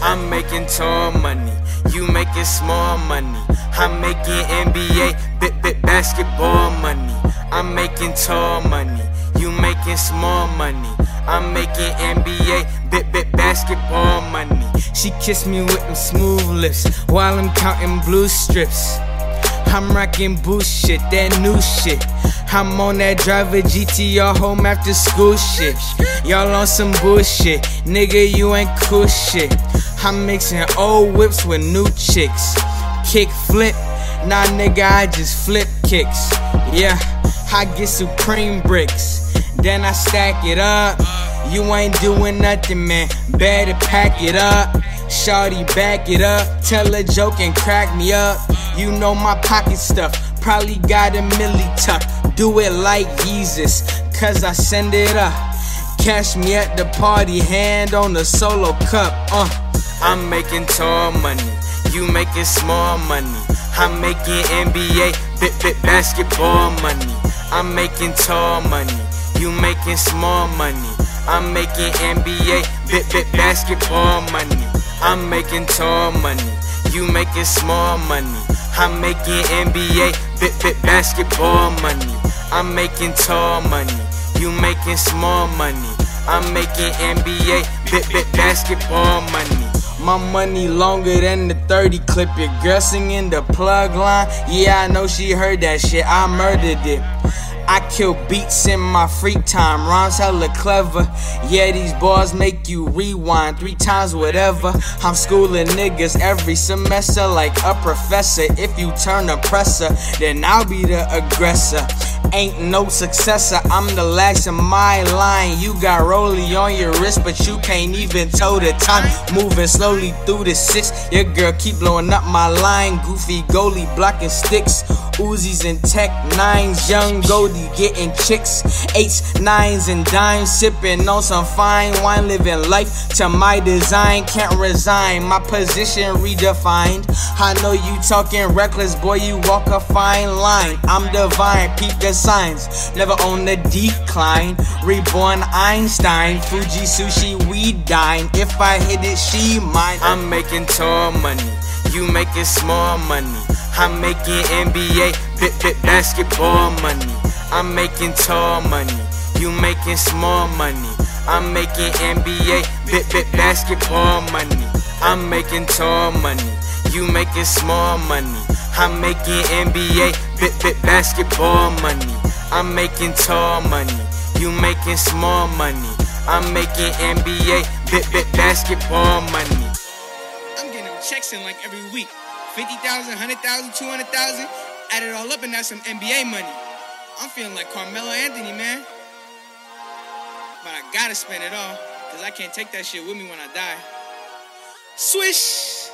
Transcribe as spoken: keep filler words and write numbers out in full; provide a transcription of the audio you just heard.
I'm making tall money, you making small money. I'm making N B A, bit bit basketball money. I'm making tall money, you making small money. I'm making N B A, bit bit basketball money. She kissed me with them smooth lips while I'm counting blue strips. I'm rocking bullshit, that new shit. I'm on that driver G T R home after school shit. Y'all on some bullshit, nigga, you ain't cool shit. I'm mixing old whips with new chicks. Kick flip, nah nigga, I just flip kicks. Yeah, I get supreme bricks, then I stack it up. You ain't doing nothing, man, better pack it up. Shawty, back it up, tell a joke and crack me up. You know my pocket stuff, probably got a milli tuck. Do it like Jesus, cause I send it up. Catch me at the party, hand on the solo cup. Uh, I'm making tall money, you making small money. I'm making N B A, bit bit basketball money. I'm making tall money, you making small money. I'm making N B A, bit bit basketball money. I'm making tall money, you making small money. I'm making N B A, bit bit basketball money. I'm making tall money, you making small money. I'm making N B A, bit bit basketball money. My money longer than the thirty clip. Your girl singing the plug line. Yeah, I know she heard that shit, I murdered it. I kill beats in my free time, rhymes hella clever. Yeah, these bars make you rewind three times whatever. I'm schooling niggas every semester like a professor. If you turn oppressor, then I'll be the aggressor. Ain't no successor, I'm the last in my line. You got rollie on your wrist, but you can't even toe the time. Moving slowly through the six, your girl keep blowing up my line. Goofy goalie blocking sticks, Uzis and tech nines. Young Goldie getting chicks, eights, nines and dimes. Sipping on some fine wine, living life to my design. Can't resign, my position redefined. I know you talking reckless, boy, you walk a fine line. I'm divine, peep the signs, never on the decline. Reborn Einstein, Fuji sushi, we dine. If I hit it, she mine. I'm making tall money, you making small money. I'm making N B A, bit bit basketball money. I'm making tall money, you making small money. I'm making N B A, bit bit basketball money. I'm making tall money, you making small money. I'm making N B A, bit bit basketball money. I'm making tall money, you making small money. I'm making N B A, bit bit basketball money. I'm getting them checks in like every week. fifty thousand, one hundred thousand, two hundred thousand. Add it all up and that's some N B A money. I'm feeling like Carmelo Anthony, man. But I gotta spend it all, cause I can't take that shit with me when I die. Swish!